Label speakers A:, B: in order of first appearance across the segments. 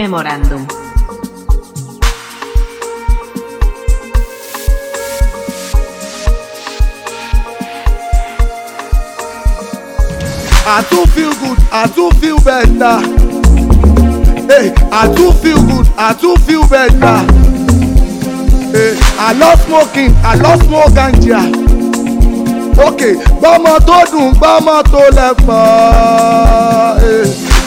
A: Memorandum.
B: I do feel good, I do feel better. Hey, I do feel good, I do feel better. Hey, I love smoking, I love smoke ganja. Okay, gbọ́mọ tó dùn, gbọ́mọ tó lẹ́fọ̀ọ́. Hey,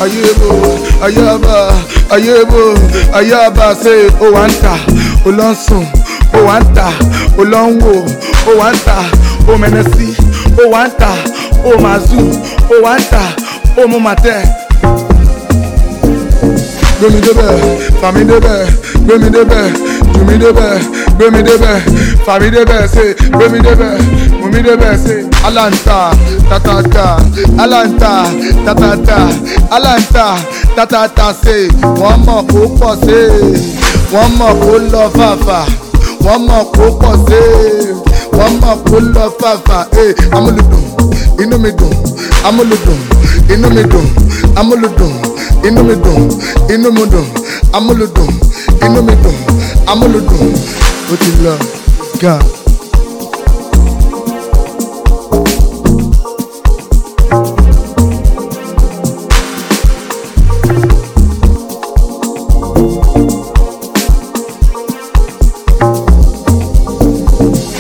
B: ayébo, say ó wá ń tà, ó lọ ń sùn, ó wá ń tà, ó lọ ń wò, ó wá ń tà, ó mẹ́nẹ́ sí, ó wá ń tà, ó máa zù, ó wá ń tà, ó mú máa tẹ̀. Gbémi débẹ̀, fàmí débẹ̀, gbémi débẹ̀, jùmí débẹ̀, gbémi débẹ̀, fàmí débẹ̀, ṣe gbémi débẹ̀, mùmí débẹ̀, ṣe alanta, tatata, alanta, tatata, alanta, tatata, ṣe wọ́n mọ̀ kó pọ̀ ṣe, wọ́n mọ̀ kó lọ fàfà, wọ́n mọ̀ kó pọ̀ ṣe, wọ́n mọ̀ kó lọ fàfà, amúlùdùn, inú mi dùn, amúlùdùn, inú mi dùn, amúlùdùn. Inú mi dùn, inú mi dùn, amúlùdùn, inú mi dùn, amúlùdùn, ó ti lọ, God.